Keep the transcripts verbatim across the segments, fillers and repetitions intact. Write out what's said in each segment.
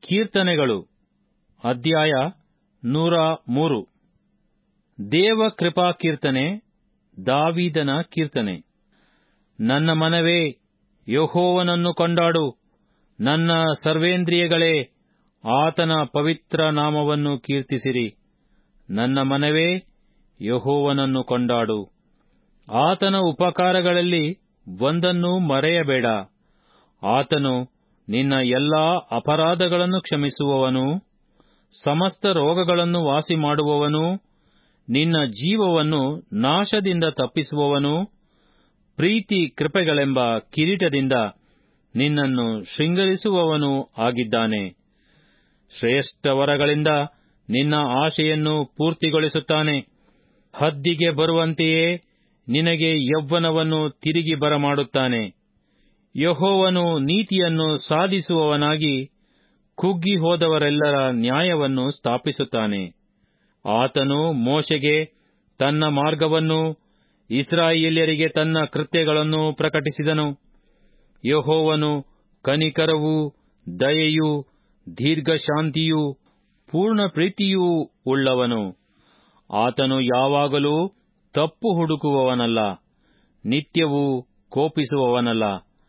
ಕೀರ್ತನೆಗಳು ಅಧ್ಯಾಯ ನೂರ ಮೂರು. ದೇವ ಕೃಪಾ ಕೀರ್ತನೆ, ದಾವೀದನ ಕೀರ್ತನೆ. ನನ್ನ ಮನವೇ, ಯೆಹೋವನನ್ನು ಕೊಂಡಾಡು, ನನ್ನ ಸರ್ವೇಂದ್ರಿಯಗಳೇ, ಆತನ ಪವಿತ್ರ ನಾಮವನ್ನು ಕೀರ್ತಿಸಿರಿ. ನನ್ನ ಮನವೇ, ಯೆಹೋವನನ್ನು ಕೊಂಡಾಡು, ಆತನ ಉಪಕಾರಗಳಲ್ಲಿ ಒಂದನ್ನೂ ಮರೆಯಬೇಡ. ಆತನು ನಿನ್ನ ಎಲ್ಲಾ ಅಪರಾಧಗಳನ್ನು ಕ್ಷಮಿಸುವವನು, ಸಮಸ್ತ ರೋಗಗಳನ್ನು ವಾಸಿ ಮಾಡುವವನು, ನಿನ್ನ ಜೀವವನ್ನು ನಾಶದಿಂದ ತಪ್ಪಿಸುವವನು, ಪ್ರೀತಿ ಕೃಪೆಗಳೆಂಬ ಕಿರೀಟದಿಂದ ನಿನ್ನನ್ನು ಶೃಂಗರಿಸುವವನೂ ಆಗಿದ್ದಾನೆ. ಶ್ರೇಷ್ಠ ವರಗಳಿಂದ ನಿನ್ನ ಆಶೆಯನ್ನು ಪೂರ್ತಿಗೊಳಿಸುತ್ತಾನೆ. ಹದ್ದಿಗೆ ಬರುವಂತೆಯೇ ನಿನಗೆ ಯೌವನವನ್ನು ತಿರುಗಿ ಬರಮಾಡುತ್ತಾನೆ. ಯೆಹೋವನು ನೀತಿಯನ್ನು ಸಾಧಿಸುವವನಾಗಿ ಕುಗ್ಗಿ ಹೋದವರೆಲ್ಲರ ನ್ಯಾಯವನ್ನು ಸ್ಥಾಪಿಸುತ್ತಾನೆ. ಆತನು ಮೋಶೆಗೆ ತನ್ನ ಮಾರ್ಗವನ್ನೂ ಇಸ್ರಾಯೇಲ್ಯರಿಗೆ ತನ್ನ ಕೃತ್ಯಗಳನ್ನೂ ಪ್ರಕಟಿಸಿದನು. ಯೆಹೋವನು ಕನಿಕರವೂ ದಯೆಯೂ ದೀರ್ಘಶಾಂತಿಯೂ ಪೂರ್ಣ ಪ್ರೀತಿಯೂ ಉಳ್ಳವನು. ಆತನು ಯಾವಾಗಲೂ ತಪ್ಪು ಹುಡುಕುವವನಲ್ಲ, ನಿತ್ಯವೂ ಕೋಪಿಸುವವನಲ್ಲ.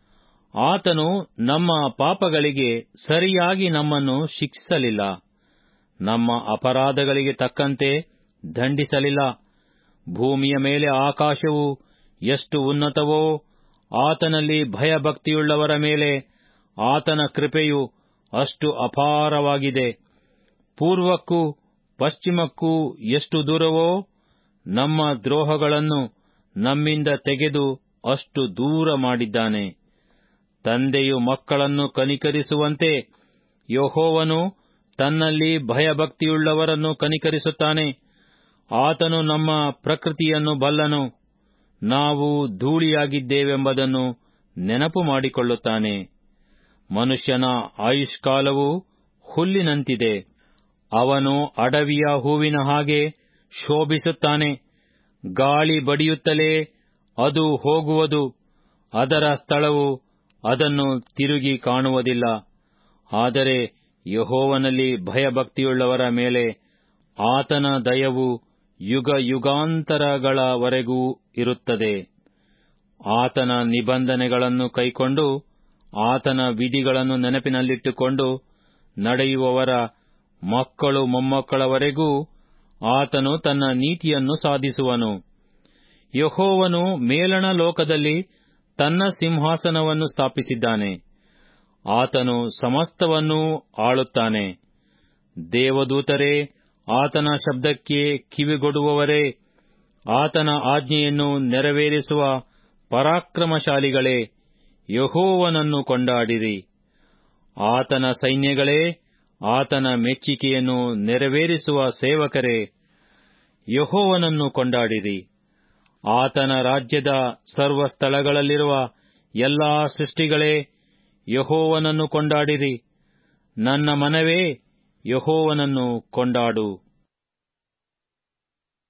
ಆತನು ನಮ್ಮ ಪಾಪಗಳಿಗೆ ಸರಿಯಾಗಿ ನಮ್ಮನ್ನು ಶಿಕ್ಷಿಸಲಿಲ್ಲ, ನಮ್ಮ ಅಪರಾಧಗಳಿಗೆ ತಕ್ಕಂತೆ ದಂಡಿಸಲಿಲ್ಲ. ಭೂಮಿಯ ಮೇಲೆ ಆಕಾಶವು ಎಷ್ಟು ಉನ್ನತವೋ, ಆತನಲ್ಲಿ ಭಯಭಕ್ತಿಯುಳ್ಳವರ ಮೇಲೆ ಆತನ ಕೃಪೆಯು ಅಷ್ಟು ಅಪಾರವಾಗಿದೆ. ಪೂರ್ವಕ್ಕೂ ಪಶ್ಚಿಮಕ್ಕೂ ಎಷ್ಟು ದೂರವೋ, ನಮ್ಮ ದ್ರೋಹಗಳನ್ನು ನಮ್ಮಿಂದ ತೆಗೆದು ಅಷ್ಟು ದೂರ ಮಾಡಿದ್ದಾನೆ. ತಂದೆಯು ಮಕ್ಕಳನ್ನು ಕನಿಕರಿಸುವಂತೆ ಯೆಹೋವನು ತನ್ನಲ್ಲಿ ಭಯಭಕ್ತಿಯುಳ್ಳವರನ್ನು ಕನಿಕರಿಸುತ್ತಾನೆ. ಆತನು ನಮ್ಮ ಪ್ರಕೃತಿಯನ್ನು ಬಲ್ಲನು, ನಾವು ಧೂಳಿಯಾಗಿದ್ದೇವೆಂಬುದನ್ನು ನೆನಪು ಮಾಡಿಕೊಳ್ಳುತ್ತಾನೆ. ಮನುಷ್ಯನ ಆಯುಷ್ಕಾಲವು ಹುಲ್ಲಿನಂತಿದೆ, ಅವನು ಅಡವಿಯ ಹೂವಿನ ಹಾಗೆ ಶೋಭಿಸುತ್ತಾನೆ. ಗಾಳಿ ಬಡಿಯುತ್ತಲೇ ಅದು ಹೋಗುವುದು, ಅದರ ಸ್ಥಳವು ಅದನ್ನು ತಿರುಗಿ ಕಾಣುವುದಿಲ್ಲ. ಆದರೆ ಯೆಹೋವನಲ್ಲಿ ಭಯಭಕ್ತಿಯುಳ್ಳವರ ಮೇಲೆ ಆತನ ದಯವು ಯುಗ ಯುಗಾಂತರಗಳವರೆಗೂ ಇರುತ್ತದೆ. ಆತನ ನಿಬಂಧನೆಗಳನ್ನು ಕೈಕೊಂಡು ಆತನ ವಿಧಿಗಳನ್ನು ನೆನಪಿನಲ್ಲಿಟ್ಟುಕೊಂಡು ನಡೆಯುವವರ ಮಕ್ಕಳು ಮೊಮ್ಮಕ್ಕಳವರೆಗೂ ಆತನು ತನ್ನ ನೀತಿಯನ್ನು ಸಾಧಿಸುವನು. ಯೆಹೋವನು ಮೇಲಣ ಲೋಕದಲ್ಲಿ ತನ್ನ ಸಿಂಹಾಸನವನ್ನು ಸ್ಥಾಪಿಸಿದ್ದಾನೆ. ಆತನು ಸಮಸ್ತವನ್ನೂ ಆಳುತ್ತಾನೆ. ದೇವದೂತರೇ, ಆತನ ಶಬ್ದಕ್ಕೆ ಕಿವಿಗೊಡುವವರೇ, ಆತನ ಆಜ್ಞೆಯನ್ನು ನೆರವೇರಿಸುವ ಪರಾಕ್ರಮಶಾಲಿಗಳೇ, ಯೆಹೋವನನ್ನು ಕೊಂಡಾಡಿರಿ. ಆತನ ಸೈನ್ಯಗಳೇ, ಆತನ ಮೆಚ್ಚಿಕೆಯನ್ನು ನೆರವೇರಿಸುವ ಸೇವಕರೇ, ಯೆಹೋವನನ್ನು ಕೊಂಡಾಡಿರಿ. ಆತನ ರಾಜ್ಯದ ಸರ್ವ ಸ್ಥಳಗಳಲ್ಲಿರುವ ಎಲ್ಲಾ ಸೃಷ್ಟಿಗಳೇ, ಯೆಹೋವನನ್ನು ಕೊಂಡಾಡಿರಿ. ನನ್ನ ಮನವೇ, ಯೆಹೋವನನ್ನು ಕೊಂಡಾಡು.